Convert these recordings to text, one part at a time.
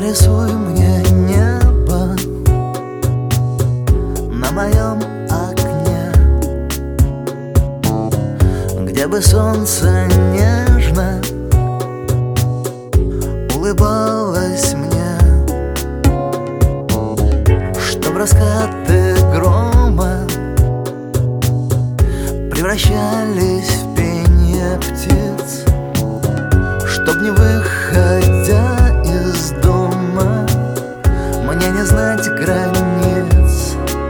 Нарисуй мне небо на моем окне, где бы солнце нежно улыбалось мне, чтоб раскаты грома превращались в пение птиц, чтоб не выходя из дома мне не знать границ.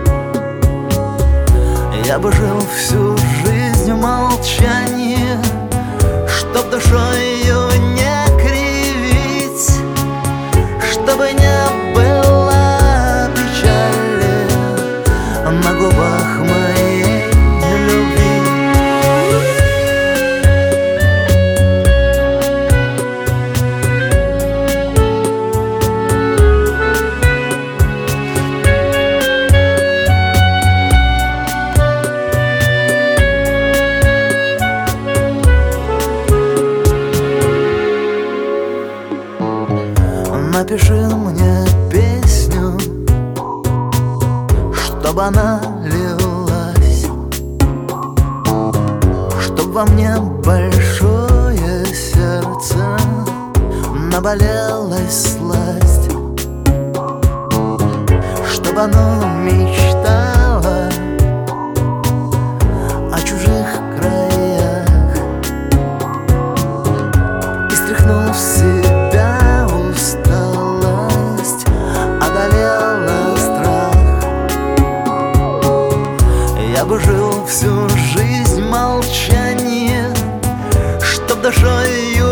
Я бы жил всю жизнь в молчании, чтоб душою не кривить, чтобы не было печали на губах моей любви. Напиши мне песню, чтобы она лилась, чтоб во мне большое сердце наболелась сласть, чтоб оно мечтало о чужих краях и, стряхнув с себя я бы жил всю жизнь в молчании, чтоб душою